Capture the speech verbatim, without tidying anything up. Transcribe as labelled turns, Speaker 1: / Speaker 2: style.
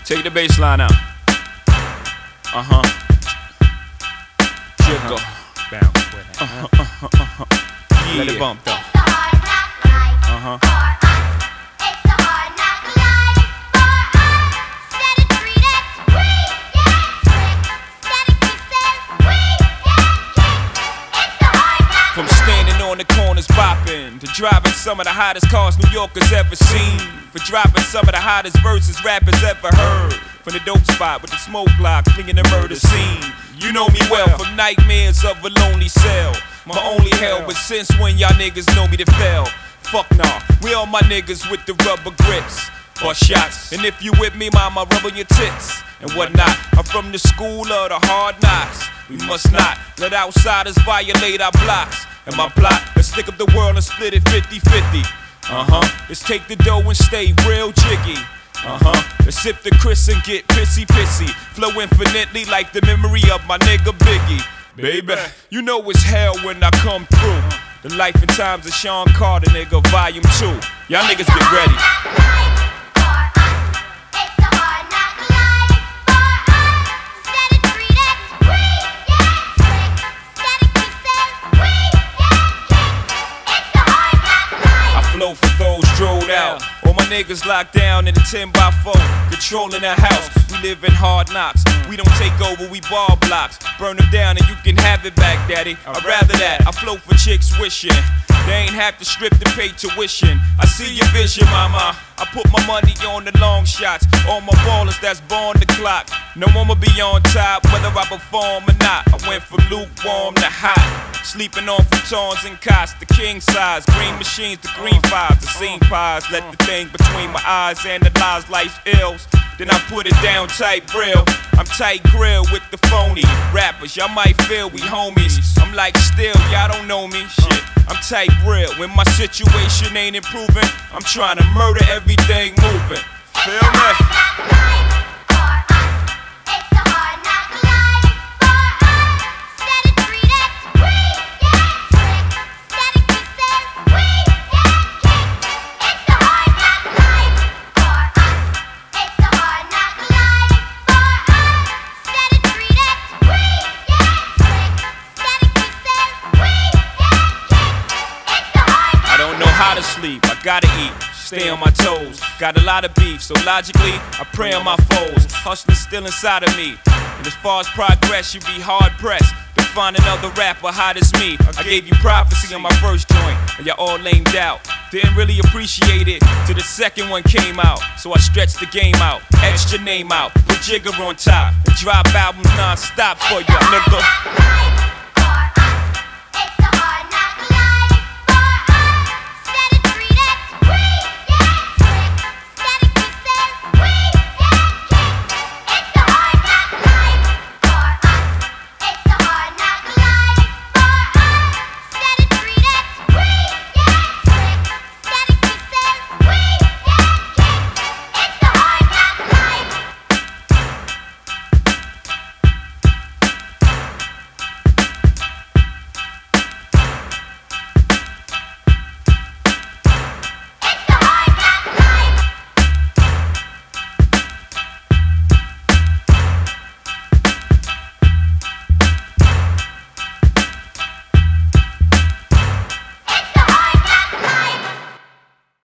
Speaker 1: Take the bass line out. Uh-huh. Jiggle.
Speaker 2: Bounce with it.
Speaker 1: Uh-huh, uh-huh, uh-huh. Yeah. Let it bump though. Uh-huh. From standing on the corners bopping to driving some of the hottest cars New Yorkers ever seen, for dropping some of the hottest verses rappers ever heard, from the dope spot with the smoke block flinging the murder scene. You know me well from nightmares of a lonely cell, my only hell. But since when y'all niggas know me to fail? Fuck nah, we all my niggas with the rubber grips or shots. And if you with me, mama, rub on your tits and whatnot. I'm from the school of the hard knocks. We must not let outsiders violate our blocks. And my plot, let's stick up the world and split it fifty fifty. Uh-huh, let's take the dough and stay real jiggy. Uh-huh, let's sip the Chris and get pissy pissy. Flow infinitely like the memory of my nigga Biggie. Baby, you know it's hell when I come through. The life and times of Sean Carter, nigga, volume two. Y'all niggas get ready. Flow for those drilled out. All my niggas locked down in a ten by four, controlling the house. We live in hard knocks. We don't take over, we ball blocks. Burn them down and you can have it back, daddy. I'd rather that. I flow for chicks wishing they ain't have to strip to pay tuition. I see your vision, mama. I put my money on the long shots. All my ballers that's born the clock. No one will be on top, whether I perform or not. I went from lukewarm to hot. Sleeping on futons and cots, the king size. Green machines, the green fives, the scene pies. Let the thing between my eyes analyze life's ills. Then I put it down tight real. I'm tight grill with the phony rappers. Y'all might feel we homies. I'm like still, y'all don't know me. Shit, I'm tight real. When my situation ain't improving, I'm trying to murder everything moving. Feel me? How to sleep, I gotta eat, stay on my toes. Got a lot of beef, so logically, I prey on my foes. Hustling's still inside of me, and as far as progress, you be hard pressed to find another rapper hot as me. I gave you prophecy on my first joint, and y'all all lamed out. Didn't really appreciate it till the second one came out. So I stretched the game out, etched your name out, put Jigger on top, and drop albums non-stop for ya, nigga.